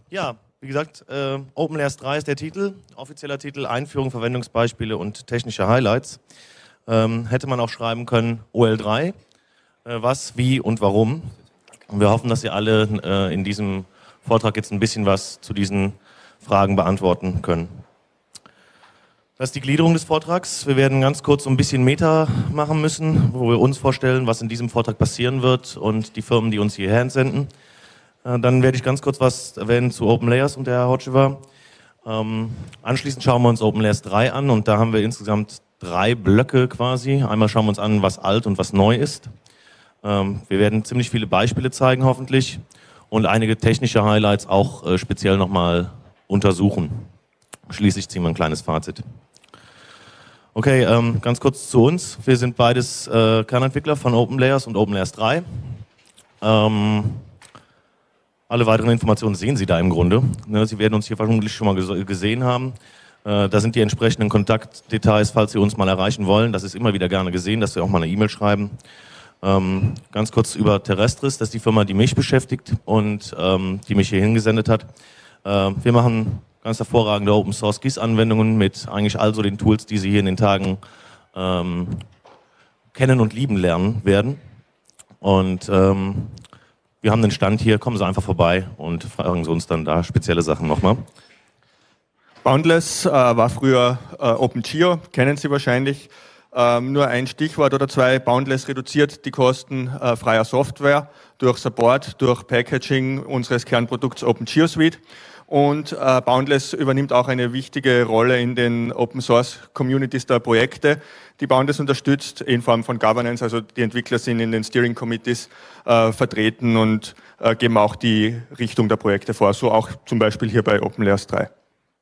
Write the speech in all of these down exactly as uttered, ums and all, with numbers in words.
Ja, wie gesagt, äh, OpenLayers drei ist der Titel, offizieller Titel, Einführung, Verwendungsbeispiele und technische Highlights. Ähm, hätte man auch schreiben können O L drei, äh, was, wie und warum. Und wir hoffen, dass ihr alle äh, in diesem Vortrag jetzt ein bisschen was zu diesen Fragen beantworten können. Das ist die Gliederung des Vortrags. Wir werden ganz kurz so ein bisschen Meta machen müssen, wo wir uns vorstellen, was in diesem Vortrag passieren wird und die Firmen, die uns hierher entsenden. Dann werde ich ganz kurz was erwähnen zu OpenLayers und der Herr Hocevar. Ähm, anschließend schauen wir uns OpenLayers drei an und da haben wir insgesamt drei Blöcke quasi. Einmal schauen wir uns an, was alt und was neu ist. Ähm, wir werden ziemlich viele Beispiele zeigen hoffentlich und einige technische Highlights auch äh, speziell nochmal untersuchen. Schließlich ziehen wir ein kleines Fazit. Okay, ähm, ganz kurz zu uns. Wir sind beides äh, Kernentwickler von OpenLayers und OpenLayers drei. Ähm, Alle weiteren Informationen sehen Sie da im Grunde. Sie werden uns hier vermutlich schon mal gesehen haben. Da sind die entsprechenden Kontaktdetails, falls Sie uns mal erreichen wollen. Das ist immer wieder gerne gesehen, dass Sie auch mal eine E-Mail schreiben. Ganz kurz über Terrestris, das ist die Firma, die mich beschäftigt und die mich hier hingesendet hat. Wir machen ganz hervorragende Open-Source G I S-Anwendungen mit eigentlich also den Tools, die Sie hier in den Tagen kennen und lieben lernen werden. Und wir haben den Stand hier, kommen Sie einfach vorbei und fragen Sie uns dann da spezielle Sachen nochmal. Boundless äh, war früher äh, OpenGeo, kennen Sie wahrscheinlich. Ähm, nur ein Stichwort oder zwei. Boundless reduziert die Kosten äh, freier Software durch Support, durch Packaging unseres Kernprodukts OpenGeo Suite. Und äh, Boundless übernimmt auch eine wichtige Rolle in den Open Source Communities der Projekte, die Boundless unterstützt in Form von Governance. Also die Entwickler sind in den Steering Committees äh, vertreten und äh, geben auch die Richtung der Projekte vor. So auch zum Beispiel hier bei OpenLayers drei.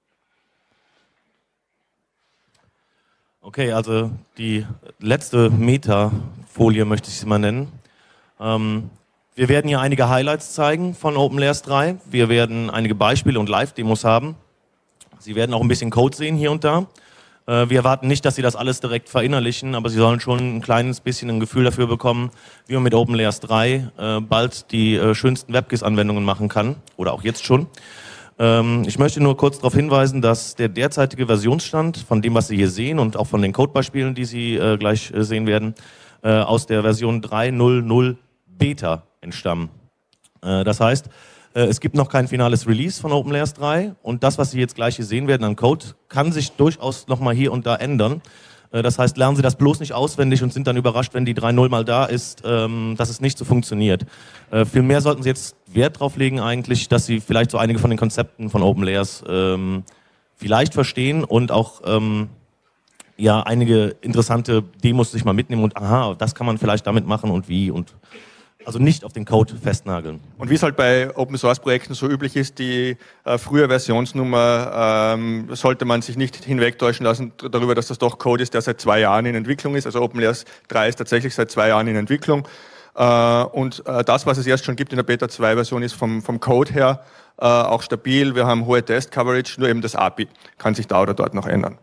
Okay, also die letzte Meta-Folie möchte ich sie mal nennen. Ähm, Wir werden hier einige Highlights zeigen von OpenLayers drei. Wir werden einige Beispiele und Live-Demos haben. Sie werden auch ein bisschen Code sehen hier und da. Wir erwarten nicht, dass Sie das alles direkt verinnerlichen, aber Sie sollen schon ein kleines bisschen ein Gefühl dafür bekommen, wie man mit OpenLayers drei bald die schönsten WebGIS-Anwendungen machen kann. Oder auch jetzt schon. Ich möchte nur kurz darauf hinweisen, dass der derzeitige Versionsstand von dem, was Sie hier sehen und auch von den Codebeispielen, die Sie gleich sehen werden, aus der Version drei Punkt null null Beta entstammen. Das heißt, es gibt noch kein finales Release von OpenLayers drei und das, was Sie jetzt gleich hier sehen werden an Code, kann sich durchaus nochmal hier und da ändern. Das heißt, lernen Sie das bloß nicht auswendig und sind dann überrascht, wenn die drei Punkt null mal da ist, dass es nicht so funktioniert. Vielmehr sollten Sie jetzt Wert drauf legen eigentlich, dass Sie vielleicht so einige von den Konzepten von OpenLayers vielleicht verstehen und auch ja einige interessante Demos sich mal mitnehmen und aha, das kann man vielleicht damit machen und wie und also nicht auf den Code festnageln. Und wie es halt bei Open-Source-Projekten so üblich ist, die äh, frühe Versionsnummer ähm, sollte man sich nicht hinwegtäuschen lassen darüber, dass das doch Code ist, der seit zwei Jahren in Entwicklung ist. Also OpenLayers drei ist tatsächlich seit zwei Jahren in Entwicklung. Äh, und äh, das, was es erst schon gibt in der Beta zwei Version, ist vom, vom Code her äh, auch stabil. Wir haben hohe Test-Coverage, nur eben das A P I kann sich da oder dort noch ändern.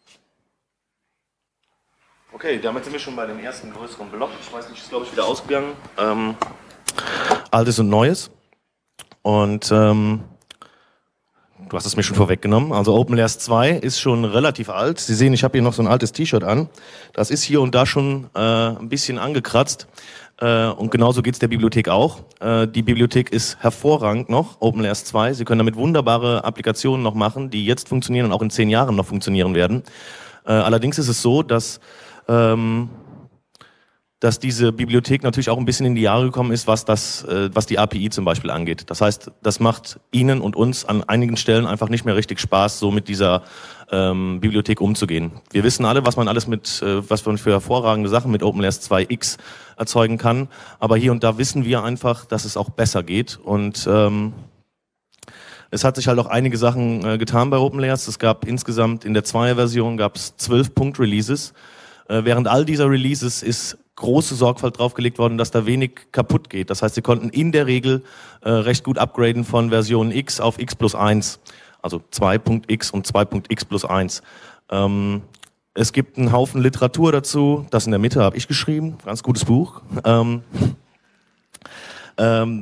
Okay, damit sind wir schon bei dem ersten größeren Block. Ich weiß nicht, ist glaube ich wieder ausgegangen. Ähm, Altes und Neues. Und ähm, du hast es mir schon vorweggenommen. Also OpenLayers zwei ist schon relativ alt. Sie sehen, ich habe hier noch so ein altes T-Shirt an. Das ist hier und da schon äh, ein bisschen angekratzt. Äh, und genauso geht es der Bibliothek auch. Äh, die Bibliothek ist hervorragend noch, OpenLayers zwei. Sie können damit wunderbare Applikationen noch machen, die jetzt funktionieren und auch in zehn Jahren noch funktionieren werden. Äh, allerdings ist es so, dass Ähm, dass diese Bibliothek natürlich auch ein bisschen in die Jahre gekommen ist, was das, äh, was die A P I zum Beispiel angeht. Das heißt, das macht Ihnen und uns an einigen Stellen einfach nicht mehr richtig Spaß, so mit dieser ähm, Bibliothek umzugehen. Wir wissen alle, was man alles mit, äh, was man für hervorragende Sachen mit OpenLayers zwei X erzeugen kann, aber hier und da wissen wir einfach, dass es auch besser geht und ähm, es hat sich halt auch einige Sachen äh, getan bei OpenLayers. Es gab insgesamt in der Zweier-Version gab es zwölf Punkt-Releases. Während all dieser Releases ist große Sorgfalt draufgelegt worden, dass da wenig kaputt geht. Das heißt, sie konnten in der Regel äh, recht gut upgraden von Version X auf X plus eins. Also zwei Punkt X und zwei Punkt X plus eins. Ähm, es gibt einen Haufen Literatur dazu. Das in der Mitte habe ich geschrieben. Ganz gutes Buch. Ähm, ähm,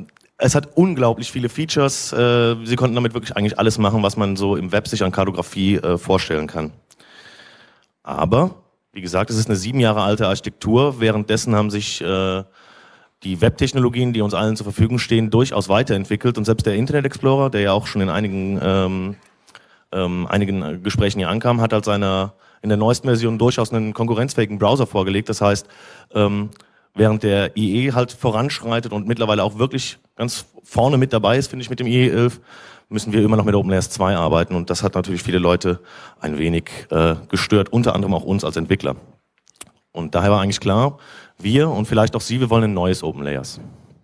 es hat unglaublich viele Features. Äh, Sie konnten damit wirklich eigentlich alles machen, was man so im Web sich an Kartografie äh, vorstellen kann. Aber, wie gesagt, es ist eine sieben Jahre alte Architektur. Währenddessen haben sich äh, die Webtechnologien, die uns allen zur Verfügung stehen, durchaus weiterentwickelt. Und selbst der Internet Explorer, der ja auch schon in einigen, ähm, ähm, einigen Gesprächen hier ankam, hat als seiner in der neuesten Version durchaus einen konkurrenzfähigen Browser vorgelegt. Das heißt, ähm, während der I E halt voranschreitet und mittlerweile auch wirklich ganz vorne mit dabei ist, finde ich, mit dem I E elf, müssen wir immer noch mit OpenLayers zwei arbeiten. Und das hat natürlich viele Leute ein wenig äh, gestört, unter anderem auch uns als Entwickler. Und daher war eigentlich klar, wir und vielleicht auch Sie, wir wollen ein neues OpenLayers.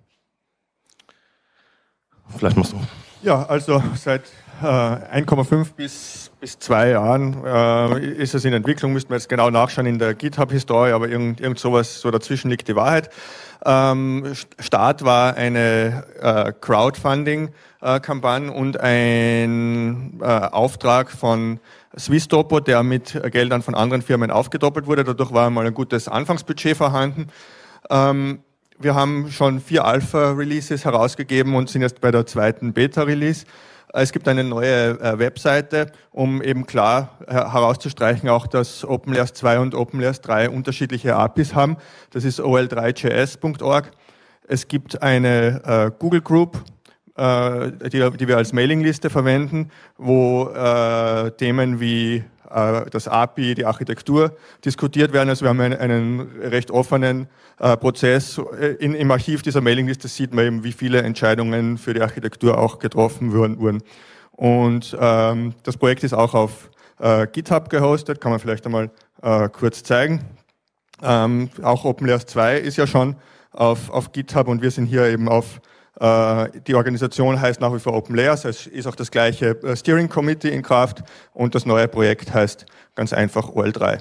Vielleicht machst du. Ja, also seit äh, eins Komma fünf bis, bis zwei Jahren äh, ist es in Entwicklung, müssten wir jetzt genau nachschauen in der GitHub-Historie, aber irgend, irgend sowas, so dazwischen liegt die Wahrheit. Ähm, Start war eine äh, Crowdfunding-Kampagne und ein äh, Auftrag von Swisstopo, der mit Geldern von anderen Firmen aufgedoppelt wurde. Dadurch war einmal ein gutes Anfangsbudget vorhanden. Ähm, wir haben schon vier Alpha-Releases herausgegeben und sind jetzt bei der zweiten Beta-Release. Es gibt eine neue äh, Webseite, um eben klar äh, herauszustreichen, auch dass OpenLayers zwei und OpenLayers drei unterschiedliche A P Is haben. Das ist o l drei punkt j s punkt org. Es gibt eine äh, Google Group, äh, die, die wir als Mailingliste verwenden, wo äh, Themen wie äh, das A P I, die Architektur diskutiert werden. Also wir haben einen, einen recht offenen äh, Prozess. In, Im Archiv dieser Mailingliste sieht man eben, wie viele Entscheidungen für die Architektur auch getroffen wurden. Und ähm, das Projekt ist auch auf äh, GitHub gehostet, kann man vielleicht einmal äh, kurz zeigen. Ähm, auch OpenLayers zwei ist ja schon auf, auf GitHub und wir sind hier eben auf, äh, die Organisation heißt nach wie vor OpenLayers, es ist auch das gleiche äh, Steering Committee in Kraft und das neue Projekt heißt ganz einfach O L drei.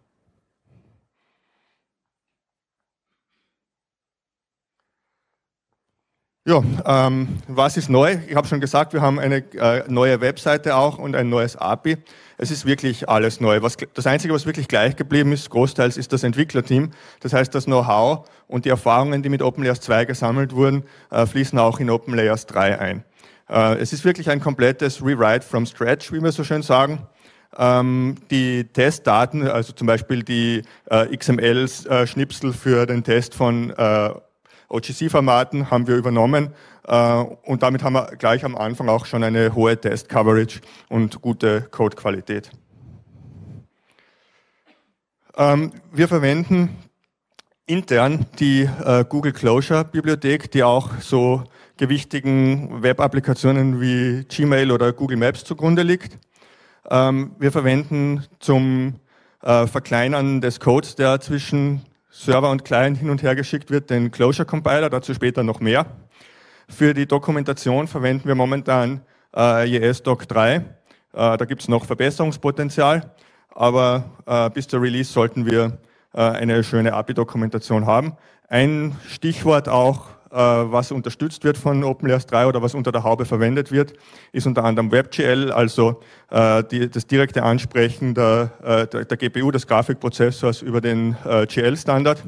Ja, ähm, was ist neu? Ich habe schon gesagt, wir haben eine äh, neue Webseite auch und ein neues A P I. Es ist wirklich alles neu. Was, das Einzige, was wirklich gleich geblieben ist, großteils, ist das Entwicklerteam. Das heißt, das Know-how und die Erfahrungen, die mit OpenLayers zwei gesammelt wurden, äh, fließen auch in OpenLayers drei ein. Äh, es ist wirklich ein komplettes Rewrite from scratch, wie wir so schön sagen. Ähm, die Testdaten, also zum Beispiel die äh, X M L-Schnipsel für den Test von äh, O G C-Formaten haben wir übernommen äh, und damit haben wir gleich am Anfang auch schon eine hohe Test-Coverage und gute Code-Qualität. Ähm, wir verwenden intern die äh, Google Closure-Bibliothek, die auch so gewichtigen Web-Applikationen wie Gmail oder Google Maps zugrunde liegt. Ähm, wir verwenden zum äh, Verkleinern des Codes, der zwischen Server und Client hin und her geschickt wird, den Closure Compiler, dazu später noch mehr. Für die Dokumentation verwenden wir momentan äh, J S Doc drei. Äh, da gibt es noch Verbesserungspotenzial, aber äh, bis zur Release sollten wir äh, eine schöne A P I-Dokumentation haben. Ein Stichwort auch, äh, was unterstützt wird von OpenLayers drei oder was unter der Haube verwendet wird, ist unter anderem WebGL, also äh, die, das direkte Ansprechen der, äh, der, der G P U, des Grafikprozessors über den äh, G L-Standard.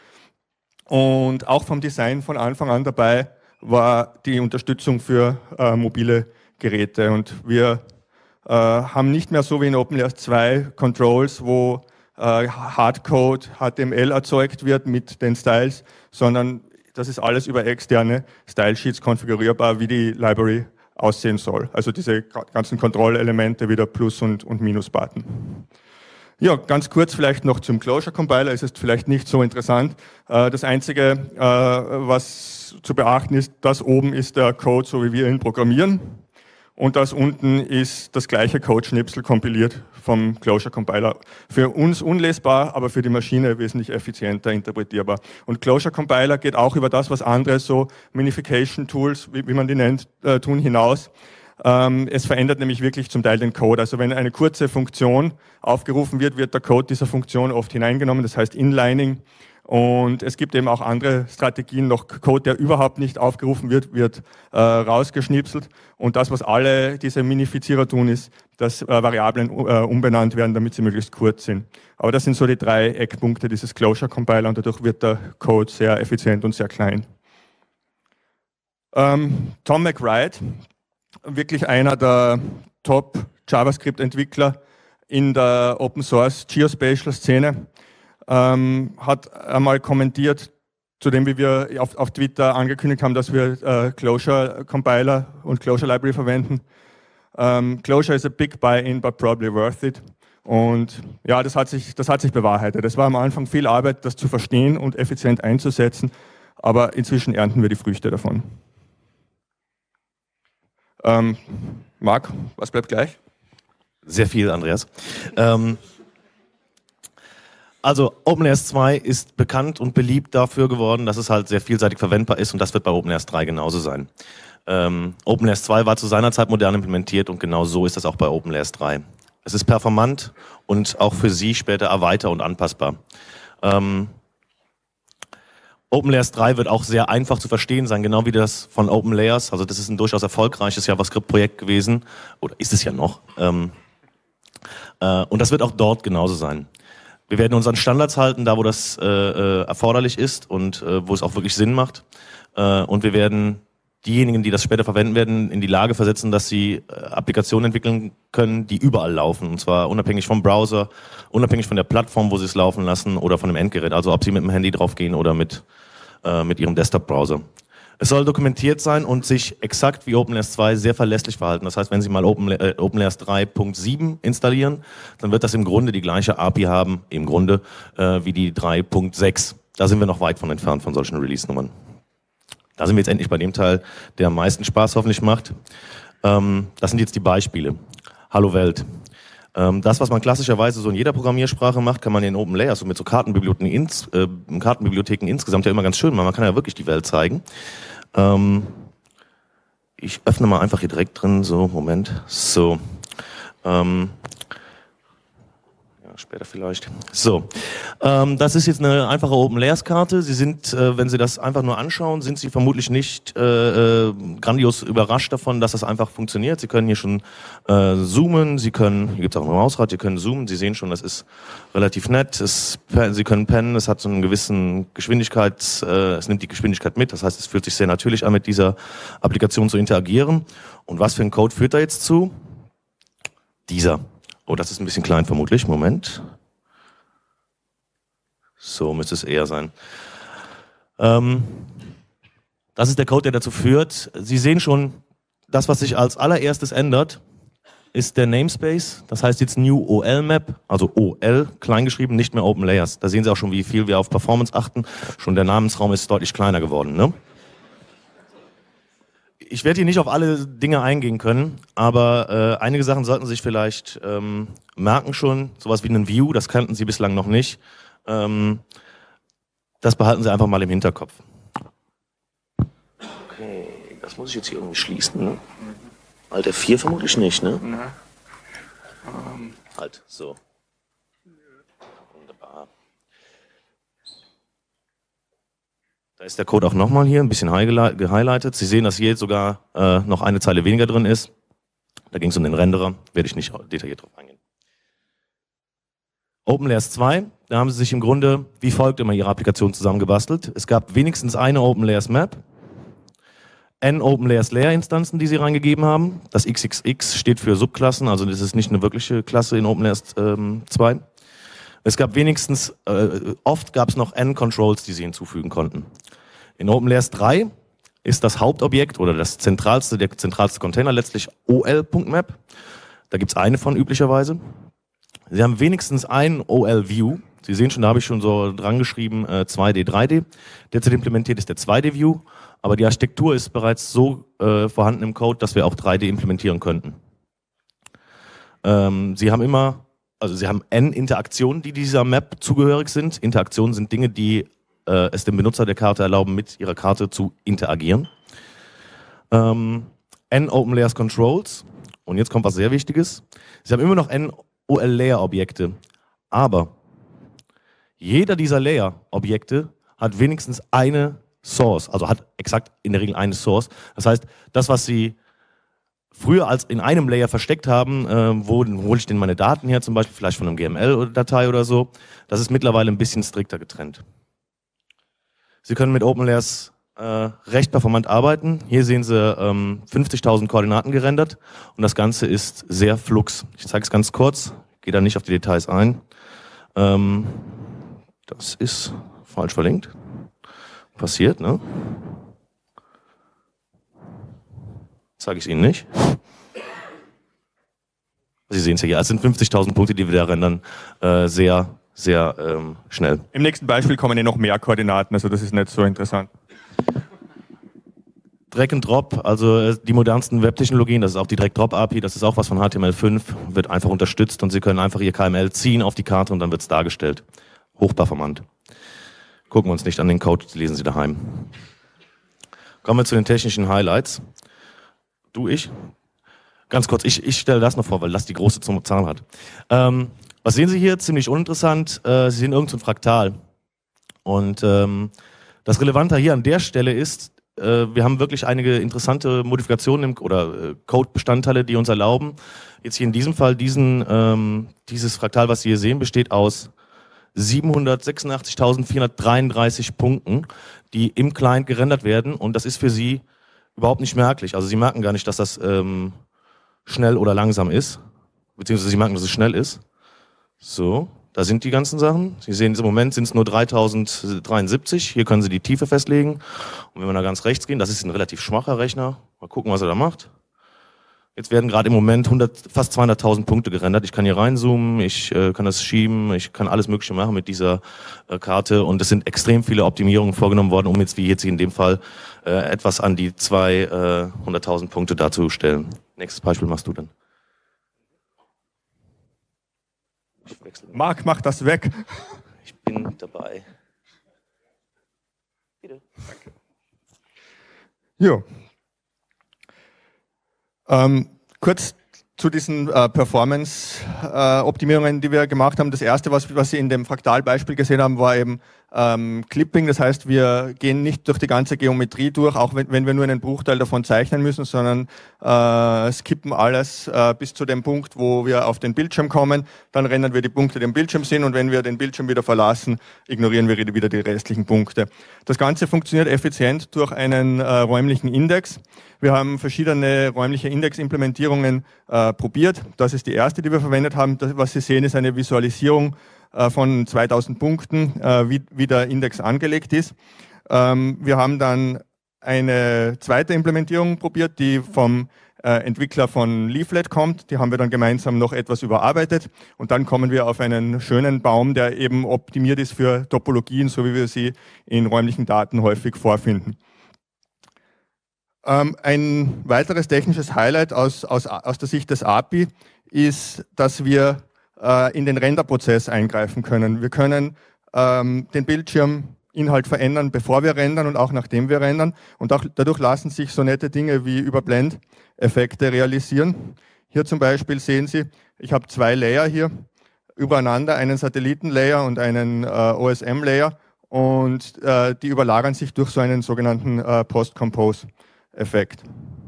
Und auch vom Design von Anfang an dabei war die Unterstützung für äh, mobile Geräte. Und wir äh, haben nicht mehr so wie in OpenLayers zwei Controls, wo äh, Hardcode H T M L erzeugt wird mit den Styles, sondern das ist alles über externe Stylesheets konfigurierbar, wie die Library aussehen soll. Also diese ganzen Kontrollelemente wie der Plus- und, und Minus-Button. Ja, ganz kurz vielleicht noch zum Closure Compiler. Es ist vielleicht nicht so interessant. Das Einzige, was zu beachten ist, das oben ist der Code, so wie wir ihn programmieren. Und das unten ist das gleiche Code-Schnipsel kompiliert vom Closure Compiler. Für uns unlesbar, aber für die Maschine wesentlich effizienter interpretierbar. Und Closure Compiler geht auch über das, was andere so Minification-Tools, wie, wie man die nennt, äh, tun, hinaus. Ähm, es verändert nämlich wirklich zum Teil den Code. Also wenn eine kurze Funktion aufgerufen wird, wird der Code dieser Funktion oft hineingenommen, das heißt Inlining. Und es gibt eben auch andere Strategien, noch Code, der überhaupt nicht aufgerufen wird, wird äh, rausgeschnipselt. Und das, was alle diese Minifizierer tun, ist, dass äh, Variablen äh, umbenannt werden, damit sie möglichst kurz sind. Aber das sind so die drei Eckpunkte dieses Closure Compiler und dadurch wird der Code sehr effizient und sehr klein. Ähm, Tom McBride, wirklich einer der Top-JavaScript-Entwickler in der Open-Source-Geospatial-Szene, ähm, hat einmal kommentiert, zu dem, wie wir auf, auf Twitter angekündigt haben, dass wir äh, Clojure-Compiler und Clojure-Library verwenden. Ähm, Clojure is a big buy-in, but probably worth it. Und ja, das hat sich, das hat sich bewahrheitet. Es war am Anfang viel Arbeit, das zu verstehen und effizient einzusetzen, aber inzwischen ernten wir die Früchte davon. Ähm, Marc, was bleibt gleich? Sehr viel, Andreas. Ähm, also OpenLayers zwei ist bekannt und beliebt dafür geworden, dass es halt sehr vielseitig verwendbar ist und das wird bei OpenLayers drei genauso sein. Ähm, OpenLayers zwei war zu seiner Zeit modern implementiert und genau so ist das auch bei OpenLayers drei. Es ist performant und auch für Sie später erweiter- und anpassbar. Ähm, OpenLayers drei wird auch sehr einfach zu verstehen sein, genau wie das von OpenLayers. Also das ist ein durchaus erfolgreiches JavaScript-Projekt gewesen, oder ist es ja noch. Ähm, äh, und das wird auch dort genauso sein. Wir werden uns an Standards halten, da wo das äh, äh, erforderlich ist und äh, wo es auch wirklich Sinn macht. Äh, und wir werden diejenigen, die das später verwenden werden, in die Lage versetzen, dass sie äh, Applikationen entwickeln können, die überall laufen. Und zwar unabhängig vom Browser, unabhängig von der Plattform, wo sie es laufen lassen oder von dem Endgerät. Also ob sie mit dem Handy draufgehen oder mit, äh, mit ihrem Desktop-Browser. Es soll dokumentiert sein und sich exakt wie OpenLayers zwei sehr verlässlich verhalten. Das heißt, wenn Sie mal Open, äh, OpenLayers drei Punkt sieben installieren, dann wird das im Grunde die gleiche A P I haben, im Grunde äh, wie die drei Punkt sechs. Da sind wir noch weit von entfernt von solchen Release-Nummern. Da sind wir jetzt endlich bei dem Teil, der am meisten Spaß hoffentlich macht. Ähm, das sind jetzt die Beispiele. Hallo Welt. Ähm, das, was man klassischerweise so in jeder Programmiersprache macht, kann man in OpenLayers, so mit so Kartenbibliotheken, ins, äh, Kartenbibliotheken insgesamt ja immer ganz schön machen. Man kann ja wirklich die Welt zeigen. Ähm, ich öffne mal einfach hier direkt drin, so, Moment. So. Ähm, Später vielleicht. So, ähm, das ist jetzt eine einfache OpenLayers-Karte. Sie sind, äh, wenn Sie das einfach nur anschauen, sind Sie vermutlich nicht äh, äh, grandios überrascht davon, dass das einfach funktioniert. Sie können hier schon äh, zoomen, Sie können, hier gibt es auch ein Mausrad, Sie können zoomen. Sie sehen schon, das ist relativ nett. Es, Sie können pennen, es hat so einen gewissen Geschwindigkeit, äh, es nimmt die Geschwindigkeit mit. Das heißt, es fühlt sich sehr natürlich an, mit dieser Applikation zu interagieren. Und was für ein Code führt da jetzt zu? Dieser. Oh, das ist ein bisschen klein vermutlich. Moment. So müsste es eher sein. Ähm, das ist der Code, der dazu führt. Sie sehen schon, das, was sich als allererstes ändert, ist der Namespace. Das heißt jetzt New O L Map, also O L, kleingeschrieben, nicht mehr OpenLayers. Da sehen Sie auch schon, wie viel wir auf Performance achten. Schon der Namensraum ist deutlich kleiner geworden, ne? Ich werde hier nicht auf alle Dinge eingehen können, aber äh, einige Sachen sollten Sie sich vielleicht ähm, merken schon. Sowas wie einen View, das kannten Sie bislang noch nicht. Ähm, das behalten Sie einfach mal im Hinterkopf. Okay, das muss ich jetzt hier irgendwie schließen, ne? Alt F vier vermutlich nicht, ne? Mhm. Um. Halt, so. Wunderbar. Da ist der Code auch nochmal hier ein bisschen gehighlightet. Sie sehen, dass hier jetzt sogar äh, noch eine Zeile weniger drin ist. Da ging es um den Renderer, werde ich nicht detailliert drauf eingehen. OpenLayers zwei, da haben Sie sich im Grunde wie folgt immer Ihre Applikation zusammengebastelt. Es gab wenigstens eine OpenLayers Map, n OpenLayers Layer Instanzen, die Sie reingegeben haben. Das X X X steht für Subklassen, also das ist nicht eine wirkliche Klasse in OpenLayers ähm, zwei. Es gab wenigstens, äh, oft gab es noch N-Controls, die Sie hinzufügen konnten. In OpenLayers drei ist das Hauptobjekt oder das zentralste, der zentralste Container letztlich O L.Map. Da gibt es eine von üblicherweise. Sie haben wenigstens einen O L-View. Sie sehen schon, da habe ich schon so dran geschrieben, äh, zwei D, drei D. Derzeit implementiert ist der zwei D-View, aber die Architektur ist bereits so äh, vorhanden im Code, dass wir auch drei D implementieren könnten. Ähm, Sie haben immer Also Sie haben n Interaktionen, die dieser Map zugehörig sind. Interaktionen sind Dinge, die äh, es dem Benutzer der Karte erlauben, mit ihrer Karte zu interagieren. Ähm, n OpenLayers Controls. Und jetzt kommt was sehr Wichtiges. Sie haben immer noch n O L Layer Objekte. Aber jeder dieser Layer Objekte hat wenigstens eine Source. Also hat exakt in der Regel eine Source. Das heißt, das, was Sie früher als in einem Layer versteckt haben, äh, wo hole ich denn meine Daten her, zum Beispiel vielleicht von einem G M L-Datei oder so, das ist mittlerweile ein bisschen strikter getrennt. Sie können mit OpenLayers äh, recht performant arbeiten. Hier sehen Sie ähm, fünfzigtausend Koordinaten gerendert und das Ganze ist sehr flux. Ich zeige es ganz kurz, gehe da nicht auf die Details ein. Ähm, das ist falsch verlinkt. Passiert, ne? Zeige ich es Ihnen nicht. Sie sehen es ja hier, es sind fünfzigtausend Punkte, die wir da rendern, äh, sehr, sehr ähm, schnell. Im nächsten Beispiel kommen ja noch mehr Koordinaten, also das ist nicht so interessant. Drag and Drop, also die modernsten Web-Technologien, das ist auch die Drag-Drop-A P I, das ist auch was von H T M L fünf, wird einfach unterstützt und Sie können einfach Ihr K M L ziehen auf die Karte und dann wird es dargestellt. Hochperformant. Gucken wir uns nicht an den Code, lesen Sie daheim. Kommen wir zu den technischen Highlights. Du, ich? Ganz kurz, ich, ich stelle das noch vor, weil das die große Zahl hat. Ähm, was sehen Sie hier? Ziemlich uninteressant. Äh, Sie sehen irgend so ein Fraktal. Und ähm, das Relevante hier an der Stelle ist, äh, wir haben wirklich einige interessante Modifikationen im, oder äh, Code-Bestandteile, die uns erlauben. Jetzt hier in diesem Fall, diesen, ähm, dieses Fraktal, was Sie hier sehen, besteht aus siebenhundertsechsundachtzigtausendvierhundertdreiunddreißig Punkten, die im Client gerendert werden. Und das ist für Sie überhaupt nicht merklich. Also Sie merken gar nicht, dass das ähm, schnell oder langsam ist, beziehungsweise Sie merken, dass es schnell ist. So, da sind die ganzen Sachen. Sie sehen, im Moment sind es nur dreitausenddreiundsiebzig. Hier können Sie die Tiefe festlegen. Und wenn wir da ganz rechts gehen, das ist ein relativ schwacher Rechner. Mal gucken, was er da macht. Jetzt werden gerade im Moment hundert, fast zweihunderttausend Punkte gerendert. Ich kann hier reinzoomen, ich äh, kann das schieben, ich kann alles Mögliche machen mit dieser äh, Karte. Und es sind extrem viele Optimierungen vorgenommen worden, um jetzt wie jetzt in dem Fall äh, etwas an die zweihunderttausend Punkte darzustellen. Nächstes Beispiel machst du dann. Marc, mach das weg. Ich bin dabei. Bitte. Danke. Jo. Ähm, kurz zu diesen äh, Performance-Optimierungen, äh, die wir gemacht haben. Das erste, was, was Sie in dem Fraktalbeispiel gesehen haben, war eben ähm, Clipping. Das heißt, wir gehen nicht durch die ganze Geometrie durch, auch wenn, wenn wir nur einen Bruchteil davon zeichnen müssen, sondern äh, skippen alles äh, bis zu dem Punkt, wo wir auf den Bildschirm kommen. Dann rendern wir die Punkte, die am Bildschirm sind, und wenn wir den Bildschirm wieder verlassen, ignorieren wir wieder die restlichen Punkte. Das Ganze funktioniert effizient durch einen äh, räumlichen Index. Wir haben verschiedene räumliche Indeximplementierungen äh, probiert. Das ist die erste, die wir verwendet haben. Das, was Sie sehen, ist eine Visualisierung äh, von zweitausend Punkten, äh, wie, wie der Index angelegt ist. Ähm, wir haben dann eine zweite Implementierung probiert, die vom äh, Entwickler von Leaflet kommt. Die haben wir dann gemeinsam noch etwas überarbeitet. Und dann kommen wir auf einen schönen Baum, der eben optimiert ist für Topologien, so wie wir sie in räumlichen Daten häufig vorfinden. Ein weiteres technisches Highlight aus, aus, aus der Sicht des A P I ist, dass wir äh, in den Renderprozess eingreifen können. Wir können ähm, den Bildschirminhalt verändern, bevor wir rendern und auch nachdem wir rendern. Und auch dadurch lassen sich so nette Dinge wie Überblendeffekte realisieren. Hier zum Beispiel sehen Sie, ich habe zwei Layer hier übereinander, einen Satellitenlayer und einen äh, O S M-Layer. Und äh, die überlagern sich durch so einen sogenannten äh, Post-Compose Effekt.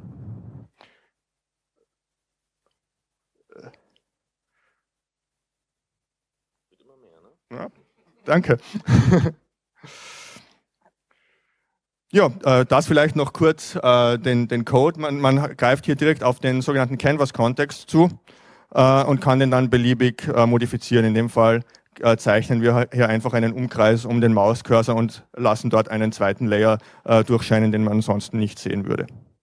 Ja, danke. Ja, äh, das vielleicht noch kurz äh, den, den Code. Man, man greift hier direkt auf den sogenannten Canvas-Kontext zu äh, und kann den dann beliebig äh, modifizieren. In dem Fall äh, zeichnen wir hier einfach einen Umkreis um den Mauscursor und lassen dort einen zweiten Layer äh, durchscheinen, den man ansonsten nicht sehen würde.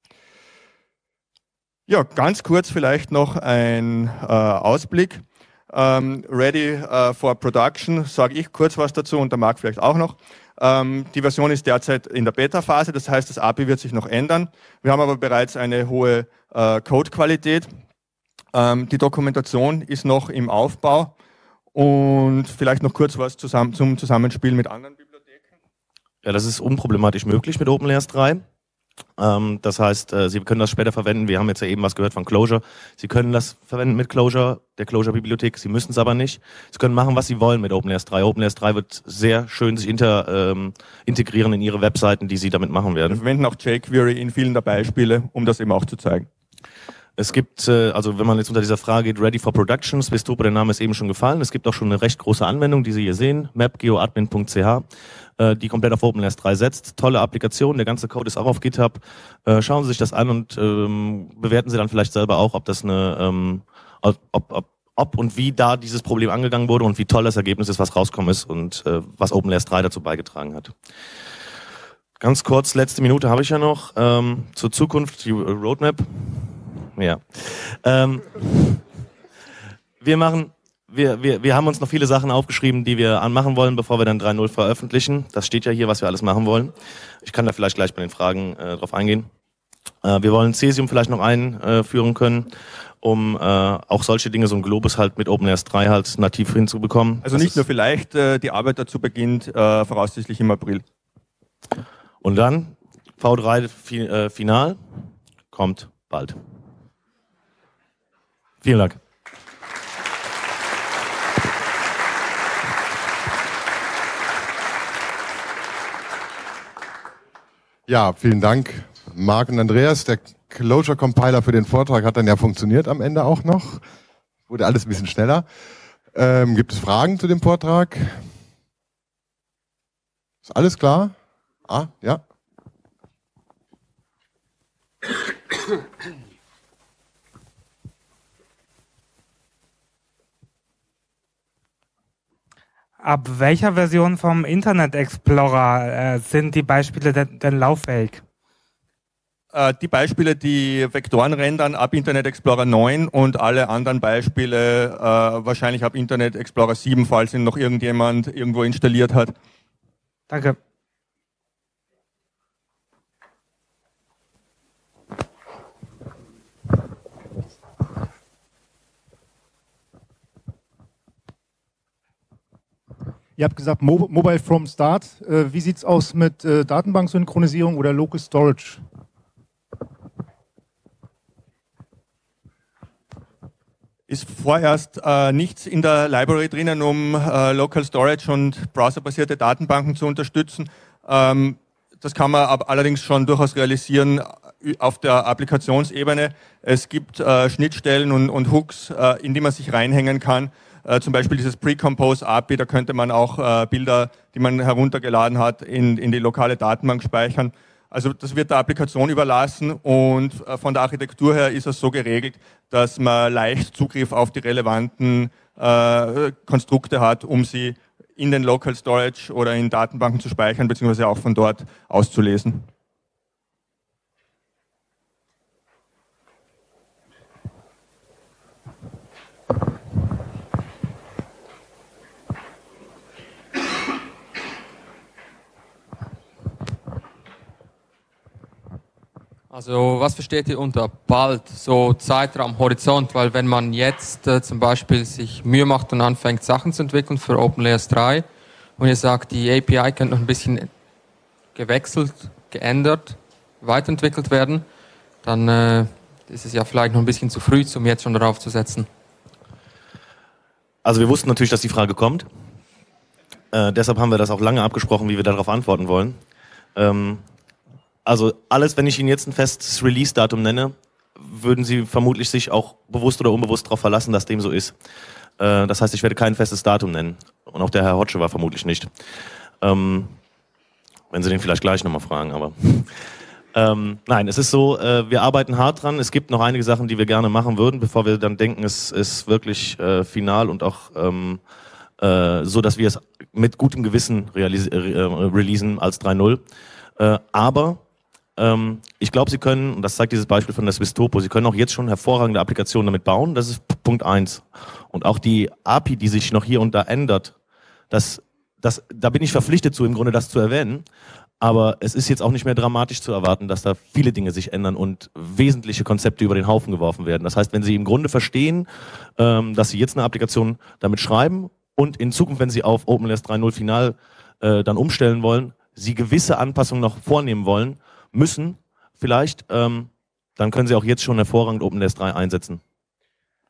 Ja, ganz kurz vielleicht noch ein äh, Ausblick. Ähm, ready äh, for Production, sage ich kurz was dazu und der Marc vielleicht auch noch. Ähm, die Version ist derzeit in der Beta-Phase, das heißt, das A P I wird sich noch ändern. Wir haben aber bereits eine hohe äh, Code-Qualität. Ähm, die Dokumentation ist noch im Aufbau und vielleicht noch kurz was zusammen, zum Zusammenspiel mit anderen Bibliotheken. Ja, das ist unproblematisch möglich mit OpenLayers drei. Ähm, das heißt, äh, Sie können das später verwenden. Wir haben jetzt ja eben was gehört von Clojure. Sie können das verwenden mit Clojure, der Clojure-Bibliothek. Sie müssen es aber nicht. Sie können machen, was Sie wollen mit OpenLayers drei. OpenLayers drei wird sehr schön sich inter, ähm, integrieren in Ihre Webseiten, die Sie damit machen werden. Wir verwenden auch jQuery in vielen der Beispiele, um das eben auch zu zeigen. Es gibt, äh, also wenn man jetzt unter dieser Frage geht, Ready for Production, Swistopo, der Name ist eben schon gefallen. Es gibt auch schon eine recht große Anwendung, die Sie hier sehen, mapgeoadmin punkt c h, äh, die komplett auf OpenLayers drei setzt. Tolle Applikation, der ganze Code ist auch auf GitHub. Äh, schauen Sie sich das an und ähm, bewerten Sie dann vielleicht selber auch, ob das eine, ähm, ob, ob, ob und wie da dieses Problem angegangen wurde und wie toll das Ergebnis ist, was rausgekommen ist und äh, was OpenLayers drei dazu beigetragen hat. Ganz kurz, letzte Minute habe ich ja noch, ähm, zur Zukunft, die Roadmap. Ja. Ähm, wir machen, wir, wir, wir haben uns noch viele Sachen aufgeschrieben, die wir anmachen wollen, bevor wir dann drei Punkt null veröffentlichen. Das steht ja hier, was wir alles machen wollen. Ich kann da vielleicht gleich bei den Fragen äh, drauf eingehen. Äh, wir wollen Cesium vielleicht noch einführen können, um äh, auch solche Dinge, so ein Globus halt mit OpenLayers drei halt nativ hinzubekommen. Also das nicht nur vielleicht, äh, die Arbeit dazu beginnt äh, voraussichtlich im April. Und dann V drei fi äh, Final kommt bald. Vielen Dank. Ja, vielen Dank, Marc und Andreas. Der Clojure Compiler für den Vortrag hat dann ja funktioniert am Ende auch noch. Wurde alles ein bisschen schneller. Ähm, gibt es Fragen zu dem Vortrag? Ist alles klar? Ah, ja. Ab welcher Version vom Internet Explorer äh, sind die Beispiele denn, denn lauffähig? Äh, die Beispiele, die Vektoren rendern, ab Internet Explorer neun und alle anderen Beispiele äh, wahrscheinlich ab Internet Explorer sieben, falls ihn noch irgendjemand irgendwo installiert hat. Danke. Ihr habt gesagt, Mo Mobile from Start. Äh, wie sieht es aus mit äh, Datenbanksynchronisierung oder Local Storage? Ist vorerst äh, nichts in der Library drinnen, um äh, Local Storage und browserbasierte Datenbanken zu unterstützen. Ähm, das kann man aber allerdings schon durchaus realisieren auf der Applikationsebene. Es gibt äh, Schnittstellen und, und Hooks, äh, in die man sich reinhängen kann. Äh, zum Beispiel dieses Pre-Compose-A P I, da könnte man auch äh, Bilder, die man heruntergeladen hat, in, in die lokale Datenbank speichern. Also das wird der Applikation überlassen und äh, von der Architektur her ist es so geregelt, dass man leicht Zugriff auf die relevanten äh, Konstrukte hat, um sie in den Local Storage oder in Datenbanken zu speichern, beziehungsweise auch von dort auszulesen. Also was versteht ihr unter bald, so Zeitraum, Horizont? Weil wenn man jetzt äh, zum Beispiel sich Mühe macht und anfängt Sachen zu entwickeln für OpenLayers drei und ihr sagt, die A P I könnte noch ein bisschen gewechselt, geändert, weiterentwickelt werden, dann äh, ist es ja vielleicht noch ein bisschen zu früh, um jetzt schon darauf zu setzen. Also wir wussten natürlich, dass die Frage kommt. Äh, deshalb haben wir das auch lange abgesprochen, wie wir darauf antworten wollen. Ähm, Also alles, wenn ich Ihnen jetzt ein festes Release-Datum nenne, würden Sie vermutlich sich auch bewusst oder unbewusst darauf verlassen, dass dem so ist. Äh, das heißt, ich werde kein festes Datum nennen. Und auch der Herr Hotsche war vermutlich nicht. Ähm, wenn Sie den vielleicht gleich nochmal fragen, aber... ähm, nein, es ist so, äh, wir arbeiten hart dran. Es gibt noch einige Sachen, die wir gerne machen würden, bevor wir dann denken, es ist wirklich äh, final und auch ähm, äh, so, dass wir es mit gutem Gewissen realis- äh, releasen als drei Punkt null. Äh, aber... Ähm, ich glaube, Sie können, und das zeigt dieses Beispiel von der Swistopo, Sie können auch jetzt schon hervorragende Applikationen damit bauen. Das ist Punkt eins. Und auch die A P I, die sich noch hier und da ändert, das, das, da bin ich verpflichtet zu, im Grunde das zu erwähnen. Aber es ist jetzt auch nicht mehr dramatisch zu erwarten, dass da viele Dinge sich ändern und wesentliche Konzepte über den Haufen geworfen werden. Das heißt, wenn Sie im Grunde verstehen, ähm, dass Sie jetzt eine Applikation damit schreiben und in Zukunft, wenn Sie auf OpenLayers drei Punkt null final äh, dann umstellen wollen, Sie gewisse Anpassungen noch vornehmen wollen, müssen, vielleicht, ähm, dann können Sie auch jetzt schon hervorragend OpenLayers drei einsetzen.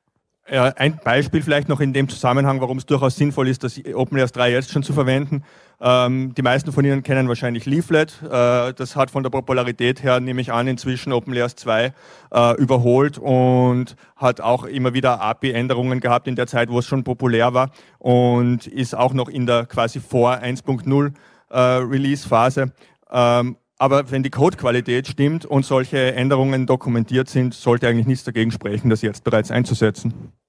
Ja, ein Beispiel vielleicht noch in dem Zusammenhang, warum es durchaus sinnvoll ist, das OpenLayers drei jetzt schon zu verwenden. Ähm, die meisten von Ihnen kennen wahrscheinlich Leaflet. Äh, das hat von der Popularität her, nehme ich an, inzwischen OpenLayers zwei äh, überholt und hat auch immer wieder A P I-Änderungen gehabt in der Zeit, wo es schon populär war und ist auch noch in der quasi vor eins Punkt null äh, Release-Phase. Ähm, aber wenn die Codequalität stimmt und solche Änderungen dokumentiert sind, sollte eigentlich nichts dagegen sprechen, das jetzt bereits einzusetzen.